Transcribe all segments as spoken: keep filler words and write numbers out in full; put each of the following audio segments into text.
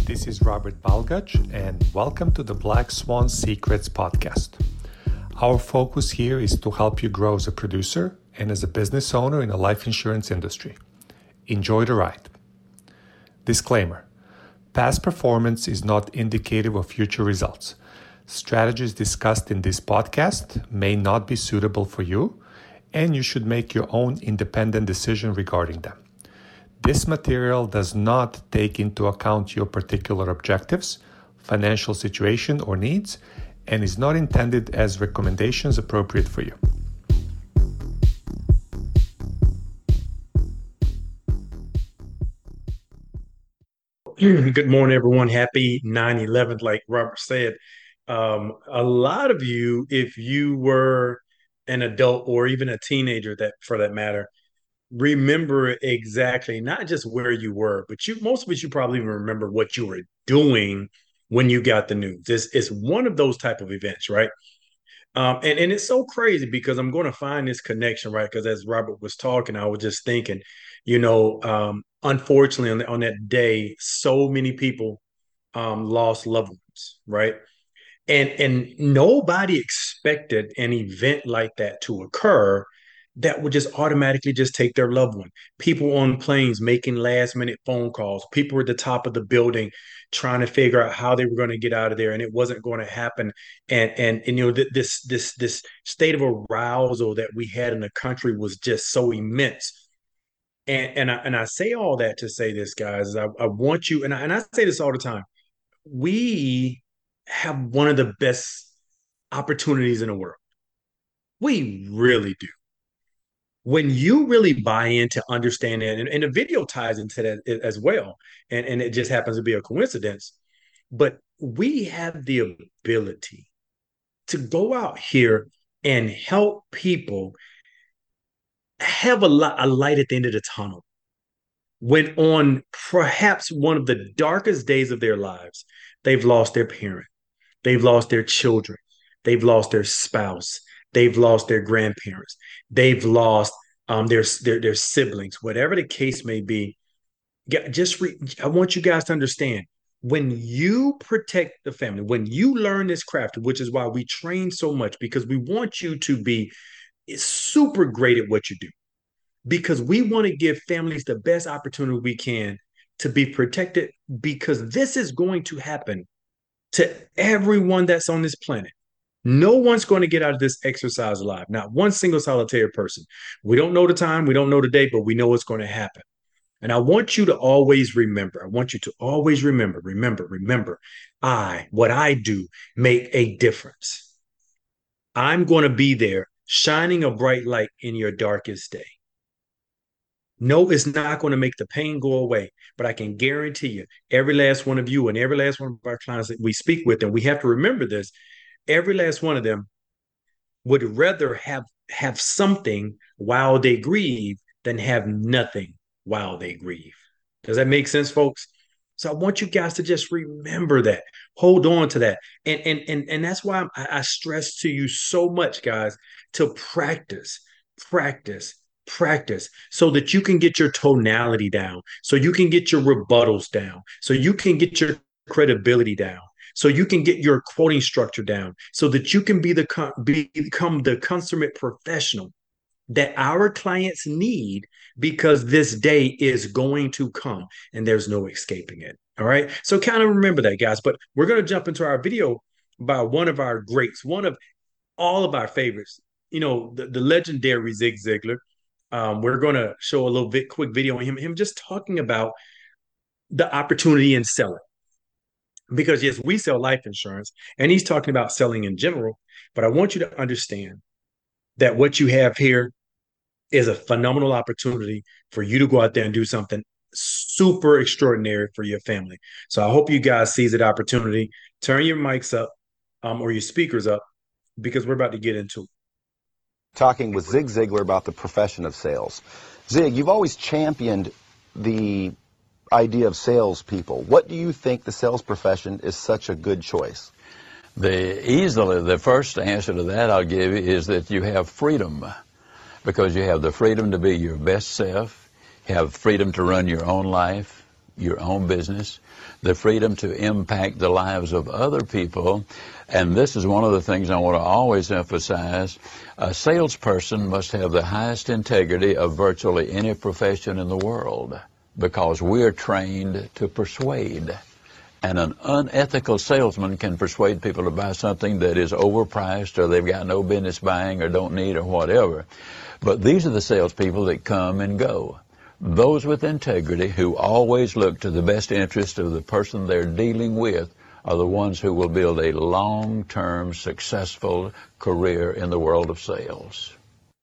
This is Robert Balgach, and welcome to the Black Swan Secrets podcast. Our focus here is to help you grow as a producer and as a business owner in the life insurance industry. Enjoy the ride. Disclaimer: past performance is not indicative of future results. Strategies discussed in this podcast may not be suitable for you, and you should make your own independent decision regarding them. This material does not take into account your particular objectives, financial situation, or needs, and is not intended as recommendations appropriate for you. Good morning, everyone. Happy nine eleven, like Robert said. Um, a lot of you, if you were an adult or even a teenager, that for that matter, remember exactly not just where you were, but you most of us you probably even remember what you were doing when you got the news. It's, it's one of those type of events, right? Um, and, and it's so crazy because I'm going to find this connection, right? Because as Robert was talking, I was just thinking, you know, um, unfortunately on, the, on that day, so many people um, lost loved ones, right? And and nobody expected an event like that to occur that would just automatically just take their loved one. People on planes making last minute phone calls. People at the top of the building trying to figure out how they were going to get out of there, and it wasn't going to happen. And and, and you know th- this this this state of arousal that we had in the country was just so immense. And and I and I say all that to say this, guys. Is I, I want you, and I, and I say this all the time. We have one of the best opportunities in the world. We really do. When you really buy into understanding it, and, and the video ties into that as well, and, and it just happens to be a coincidence, but we have the ability to go out here and help people have a, li- a light at the end of the tunnel when on perhaps one of the darkest days of their lives, they've lost their parent, they've lost their children, they've lost their spouse, they've lost their grandparents, they've lost um, their, their their siblings, whatever the case may be. Just re- I want you guys to understand, when you protect the family, when you learn this craft, which is why we train so much, because we want you to be super great at what you do, because we want to give families the best opportunity we can to be protected, because this is going to happen to everyone that's on this planet. No one's going to get out of this exercise alive. Not one single solitary person. We don't know the time, we don't know the date, but we know it's going to happen. And I want you to always remember, I want you to always remember, remember, remember, I, what I do, make a difference. I'm going to be there shining a bright light in your darkest day. No, it's not going to make the pain go away, but I can guarantee you, every last one of you and every last one of our clients that we speak with, and we have to remember this, every last one of them would rather have have something while they grieve than have nothing while they grieve. Does that make sense, folks? So I want you guys to just remember that. Hold on to that. And and and, and that's why I, I stress to you so much, guys, to practice, practice, practice, so that you can get your tonality down, so you can get your rebuttals down, so you can get your credibility down, so you can get your quoting structure down, so that you can be the be, become the consummate professional that our clients need, because this day is going to come and there's no escaping it. All right. So kind of remember that, guys. But we're going to jump into our video by one of our greats, one of all of our favorites, you know, the, the legendary Zig Ziglar. Um, we're going to show a little bit quick video on him, him just talking about the opportunity in selling. Because yes, we sell life insurance, and he's talking about selling in general. But I want you to understand that what you have here is a phenomenal opportunity for you to go out there and do something super extraordinary for your family. So I hope you guys seize that opportunity. Turn your mics up um, or your speakers up, because we're about to get into it. Talking with Zig Ziglar about the profession of sales. Zig, you've always championed the idea of salespeople. What do you think the sales profession is such a good choice? The easily the first answer to that I'll give you is that you have freedom, because you have the freedom to be your best self, you have freedom to run your own life, your own business, the freedom to impact the lives of other people. And this is one of the things I want to always emphasize. A salesperson must have the highest integrity of virtually any profession in the world, because we're trained to persuade. And an unethical salesman can persuade people to buy something that is overpriced, or they've got no business buying, or don't need, or whatever. But these are the salespeople that come and go. Those with integrity, who always look to the best interest of the person they're dealing with, are the ones who will build a long-term, successful career in the world of sales.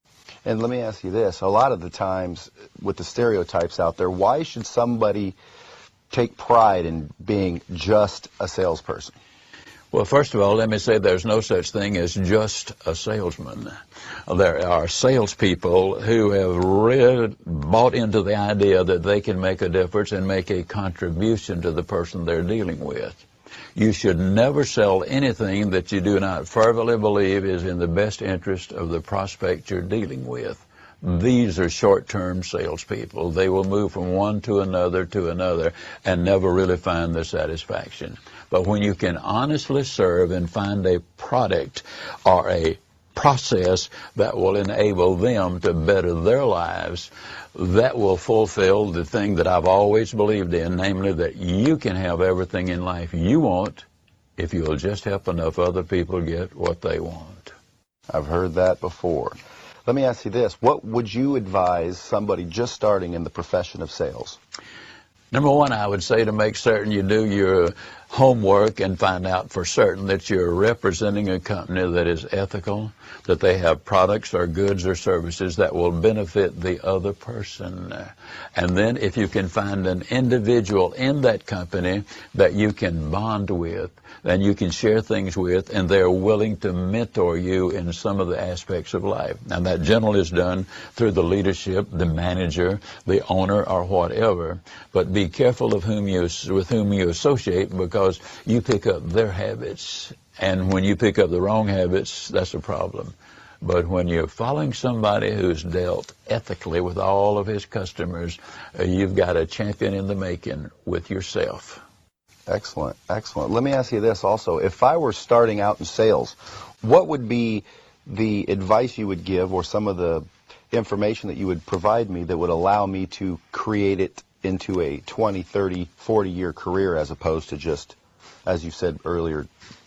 And let me ask you this. A lot of the times with the stereotypes out there, why should somebody take pride in being just a salesperson? Well, first of all, let me say there's no such thing as just a salesman. There are salespeople who have really bought into the idea that they can make a difference and make a contribution to the person they're dealing with. You should never sell anything that you do not fervently believe is in the best interest of the prospect you're dealing with. These are short-term salespeople. They will move from one to another to another and never really find the satisfaction. But when you can honestly serve and find a product or a process that will enable them to better their lives, that will fulfill the thing that I've always believed in, namely that you can have everything in life you want if you'll just help enough other people get what they want. I've heard that before. Let me ask you this. What would you advise somebody just starting in the profession of sales? Number one, I would say to make certain you do your homework and find out for certain that you're representing a company that is ethical, that they have products or goods or services that will benefit the other person. And then if you can find an individual in that company that you can bond with, and you can share things with, and they're willing to mentor you in some of the aspects of life. Now, that generally is done through the leadership, the manager, the owner, or whatever. But be careful of whom you with whom you associate, because you pick up their habits. And when you pick up the wrong habits, that's a problem. But when you're following somebody who's dealt ethically with all of his customers, uh, you've got a champion in the making with yourself. Excellent, excellent. Let me ask you this also. If I were starting out in sales, what would be the advice you would give, or some of the information that you would provide me that would allow me to create it into a twenty, thirty, forty year career, as opposed to just, as you said earlier,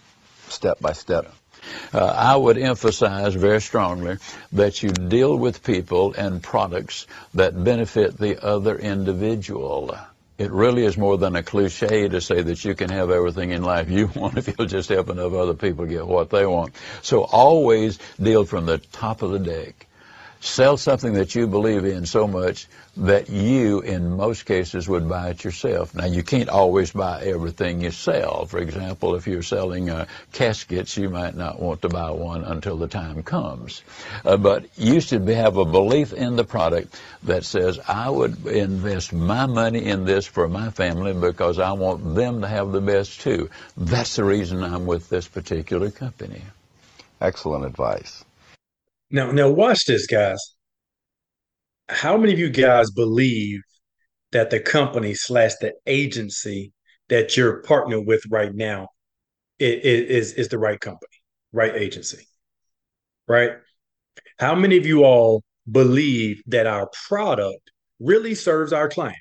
step by step? Uh, I would emphasize very strongly that you deal with people and products that benefit the other individual. It really is more than a cliche to say that you can have everything in life you want if you'll just help enough other people get what they want. So always deal from the top of the deck. Sell something that you believe in so much that you, in most cases, would buy it yourself. Now, you can't always buy everything you sell. For example, if you're selling uh, caskets, you might not want to buy one until the time comes. Uh, but you should have a belief in the product that says, I would invest my money in this for my family because I want them to have the best too. That's the reason I'm with this particular company. Excellent advice. Now, now watch this, guys. How many of you guys believe that the company slash the agency that you're partnered with right now is, is the right company, right agency, right? How many of you all believe that our product really serves our client,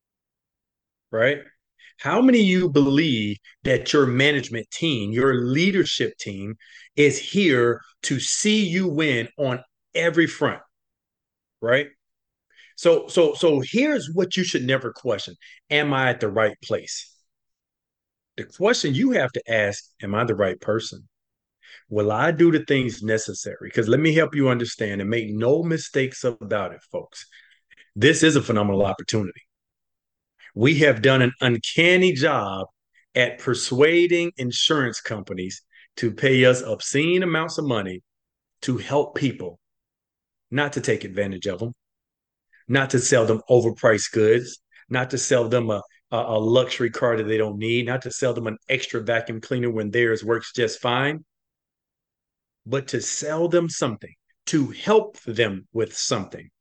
right? How many of you believe that your management team, your leadership team, is here to see you win on every front, right? So, so, so here's what you should never question. Am I at the right place? The question you have to ask, am I the right person? Will I do the things necessary? Because let me help you understand, and make no mistakes about it, folks. This is a phenomenal opportunity. We have done an uncanny job at persuading insurance companies to pay us obscene amounts of money to help people, not to take advantage of them, not to sell them overpriced goods, not to sell them a, a, a luxury car that they don't need, not to sell them an extra vacuum cleaner when theirs works just fine, but to sell them something, to help them with something.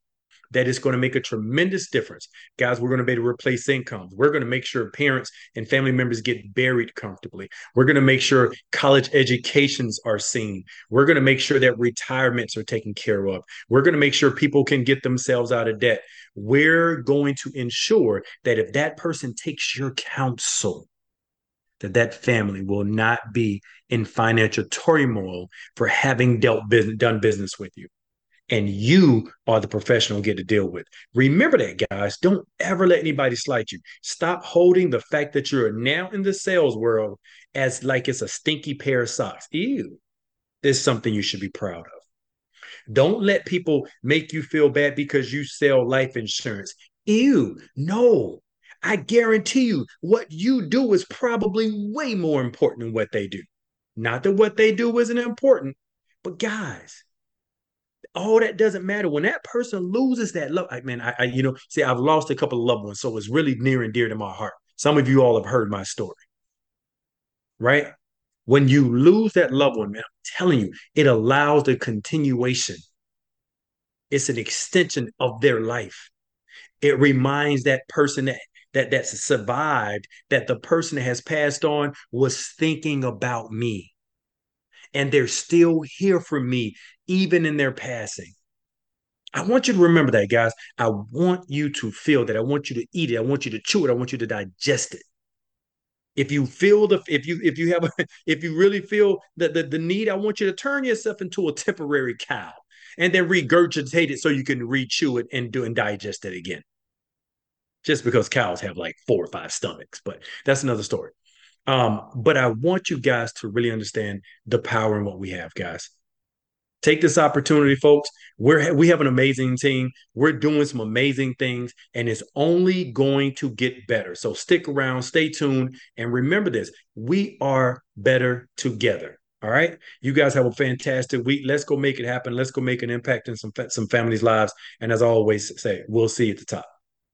that it's going to make a tremendous difference. Guys, we're going to be able to replace incomes. We're going to make sure parents and family members get buried comfortably. We're going to make sure college educations are seen. We're going to make sure that retirements are taken care of. We're going to make sure people can get themselves out of debt. We're going to ensure that if that person takes your counsel, that that family will not be in financial turmoil for having dealt business, done business with you. And you are the professional get to deal with. Remember that, guys. Don't ever let anybody slight you. Stop holding the fact that you're now in the sales world as like it's a stinky pair of socks. Ew. This is something you should be proud of. Don't let people make you feel bad because you sell life insurance. Ew. No. I guarantee you what you do is probably way more important than what they do. Not that what they do isn't important, but guys, all that doesn't matter. When that person loses that love, I mean, I, I, you know, see, I've lost a couple of loved ones, so it's really near and dear to my heart. Some of you all have heard my story, right? When you lose that loved one, man, I'm telling you, it allows the continuation. It's an extension of their life. It reminds that person that that that's survived, that the person that has passed on was thinking about me. And they're still here for me, even in their passing. I want you to remember that, guys. I want you to feel that. I want you to eat it. I want you to chew it. I want you to digest it. If you feel the, if you, if you have, a, if you really feel the, the, the need, I want you to turn yourself into a temporary cow and then regurgitate it so you can re-chew it and do and digest it again. Just because cows have like four or five stomachs, but that's another story. Um, but I want you guys to really understand the power in what we have, guys. Take this opportunity, folks. We're we have an amazing team. We're doing some amazing things, and it's only going to get better. So stick around, stay tuned, and remember this: we are better together. All right, you guys have a fantastic week. Let's go make it happen. Let's go make an impact in some some families' lives. And as I always say, we'll see you at the top.